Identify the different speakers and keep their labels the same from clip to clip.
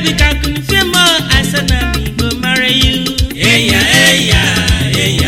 Speaker 1: Epic I couldn't feel more. I said I me go marry you. Hey ya, hey ya, hey ya,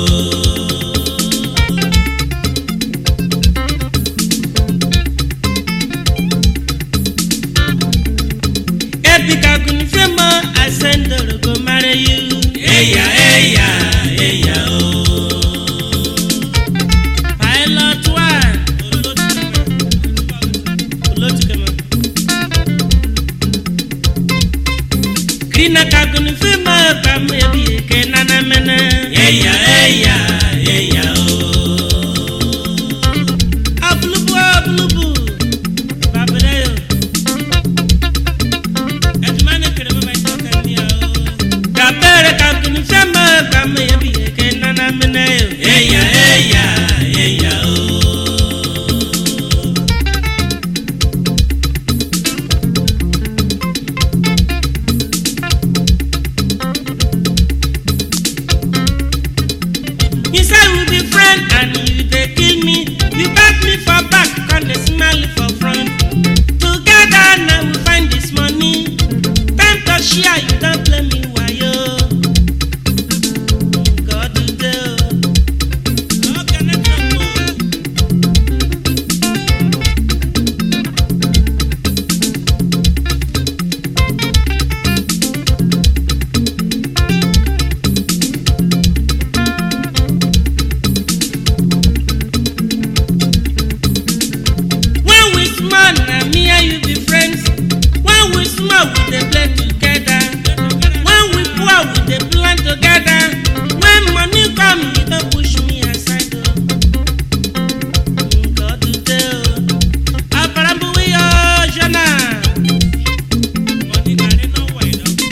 Speaker 1: Epic I couldn't feel more. I said to go marry you. Hey ya, hey ya, hey ya, Pilot one. Green ka couldn't feel more. Come maybe can I mena. Hey ya, hey ya, hey ya, Ablubu, ablubu. Babadayo. Edmane kere mama itoka niya. Kapere ka couldn't feel more. Come maybe can I mena. Hey ya, hey ya, hey ya, You say we be friends and you they kill me. You back me for back, and they smile for front. Together now we find this money. Time to share, you don't blame me, why yo? God do do. How can I talk? Man, me and you be friends. When we small, we dey play together. When we poor, we dey plan together. When money come, you don't push me aside. God do tell. Aparambu we oh, Jana. Money carry no wine up.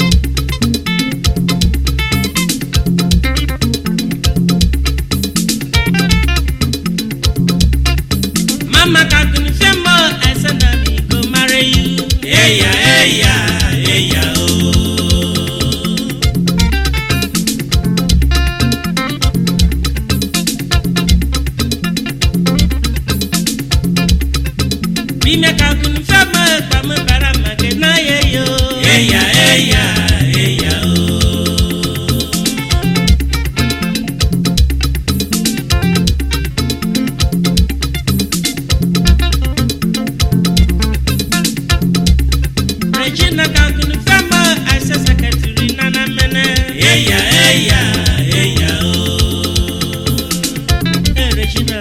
Speaker 1: Mama can't feel more. I said I me go marry you. Hey ya, hey ya, hey ya, Be me can't feel more. Come para magena yo. Hey ya, hey ya, hey ya, Regina can't feel more. I said secretary nana mene. Hey ya, hey ya, hey ya, Hey Regina.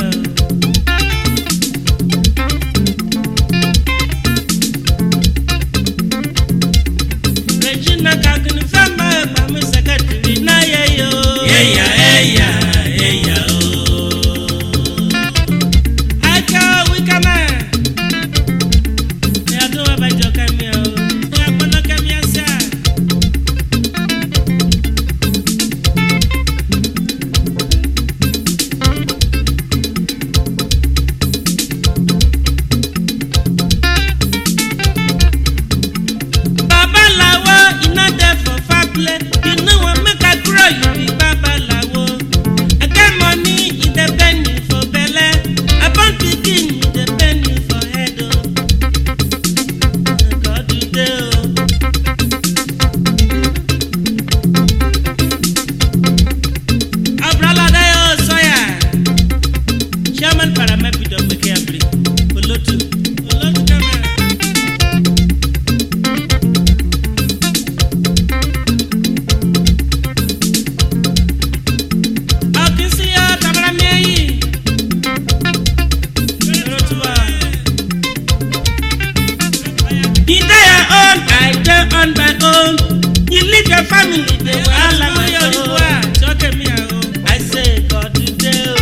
Speaker 1: Regina can't feel more. I'm secretary na yo. Hey ya, hey ya, hey ya, I go we come on. I don't have a joke at me. Baba Lawo, you not there for far play. You know what make I grow, you be Baba Lawo. I get money, it depend you for belly. I born pikin, it depend you for head. God do tell. Abrala dayo soya. Chairman Paramepi do make every. Olotu camera. I can see your camera me. You do your own, I do on my own. You leave your family, they will all like my own. I say, God do tell.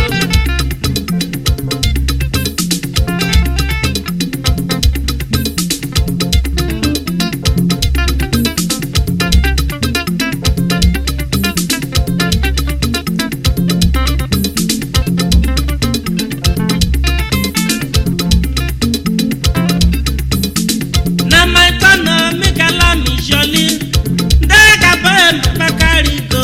Speaker 1: Now my turn, make a lamb jolly. They got burn, Bakari go.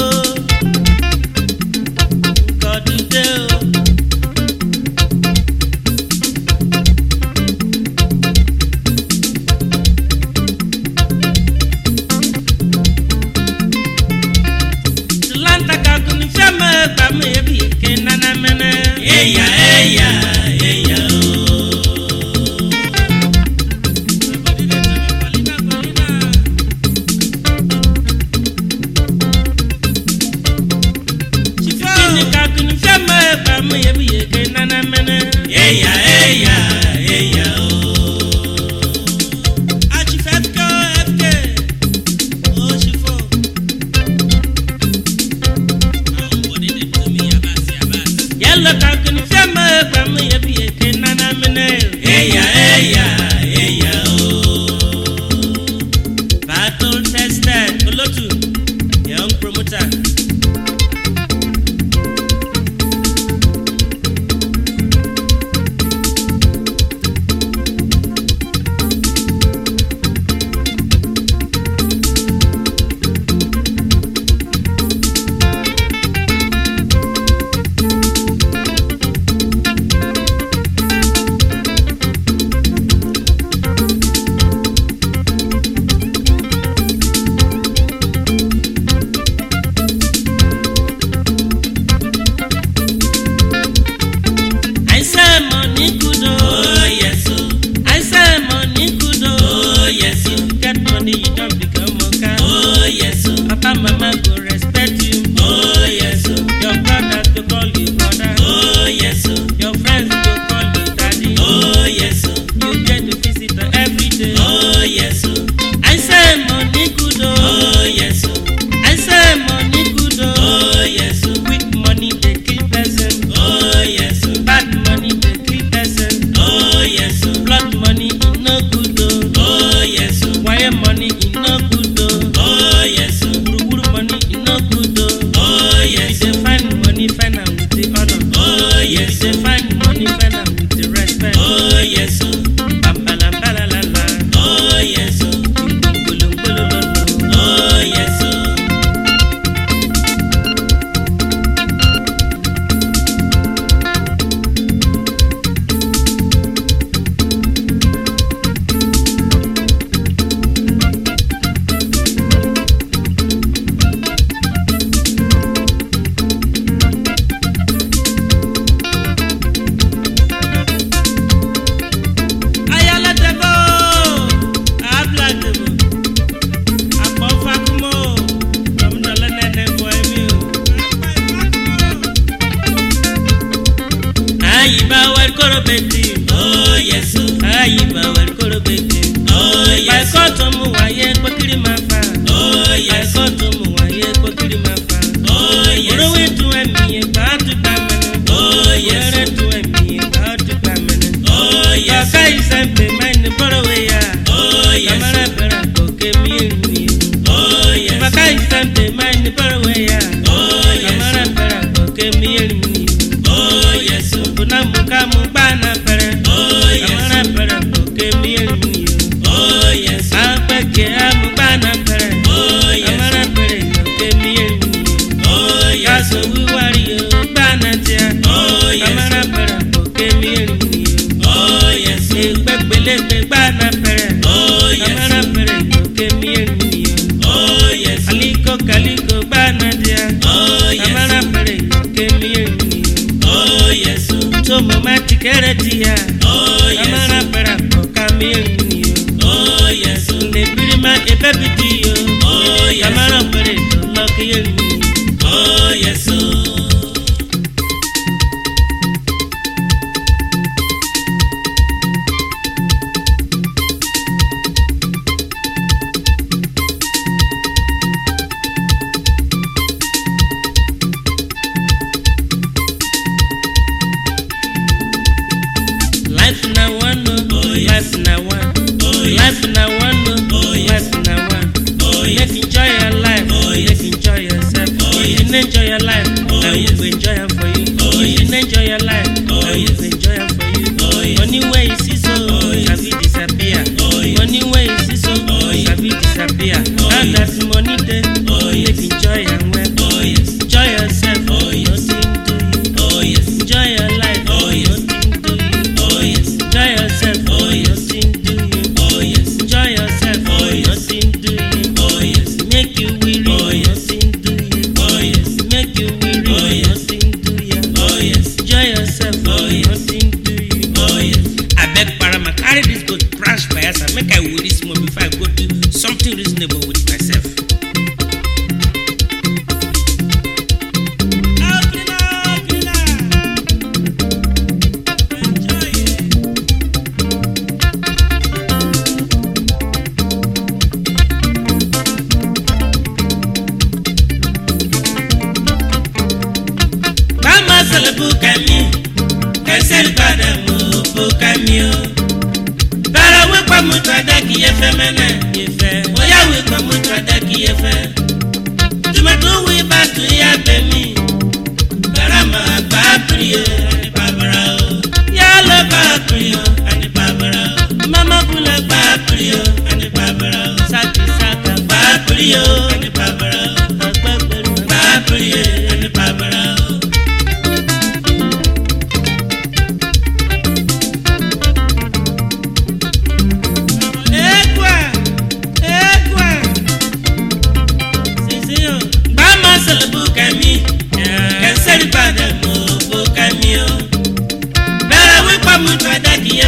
Speaker 1: ke amu bana pere. Oh yes. Amara pere yo ke mi emi. Oh yes. Kaso we wari yo bana tia. Oh yes. Amara pere yo ke mi emi. Oh yes. Egbele pe bana pere. Oh yes. Amara pere yo ke mi emi. Oh yes. Kaliko bana tia. Oh yes. Amara pere yo ke mi emi. Oh yes. So mama tikere tia. Oh yes. Amara pere yo ke mi emi. Oh yes. Nebirima ebebiti yo. Oh yes. Amara pere yo loki emi. Oh yes. Life na one, oh yes. Life na one, oh yes. Life na one, oh yes. Life na one, oh yes. Let's enjoy your life, oh yes. Let's enjoy yourself, oh yes. You enjoy your life, oh I yes. Will enjoy it for you, oh yes. You enjoy your life, oh I yes. Will enjoy it for you, oh yes. Money where you see so, oh yes. Have it disappear, oh yes. Money where you see so, oh yes. Have it disappear, oh and yes. That's money there, oh yes. Let's enjoy and well, oh yes. Enjoy yourself, oh yes. Nothing to you, oh yes. Enjoy your life, oh yes. Nothing to you, oh yes. Enjoy yourself, oh yes. Nothing to you, oh yes. Enjoy yourself, oh yes. Nothing to you, oh yes. Make you weary, oh yes. Nothing to you, oh yes. Make you weary, oh yes. Nothing to you, oh yes. Enjoy yourself, oh yes. Nothing to you, oh yes. I beg Parama, carry this good branch by us and make I will this more before I go do something reasonable with myself. Bukami, Kesel Badamu, Bukami, Bara Wapa Mutradaki Efemene, Efe, Oya Wapa Mutradaki Efe, Tumatu we back to Yabemi, Barama Babrio, and Babara, Yala Babrio, and Babara, Mama Pula Babrio, and Babara, Saki Saka Babrio, and Babara, Babrio, and Babara. Bukami, Kesel Badamu, Bukami, Bara Wapa Mutradaki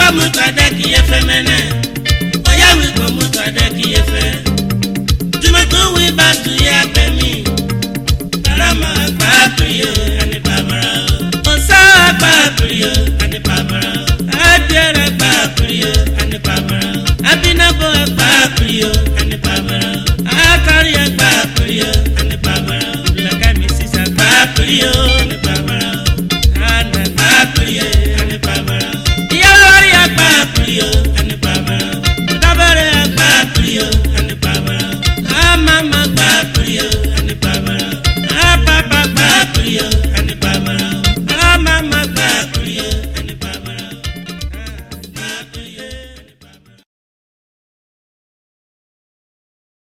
Speaker 1: mutadaki efe mene. Oya we go mutadaki efe. Tumato we batu ya pemi. Karama akpa priyo ane pamara. Osa akpa priyo ane pamara. Adiara akpa priyo ane pamara. Abinabo akpa priyo ane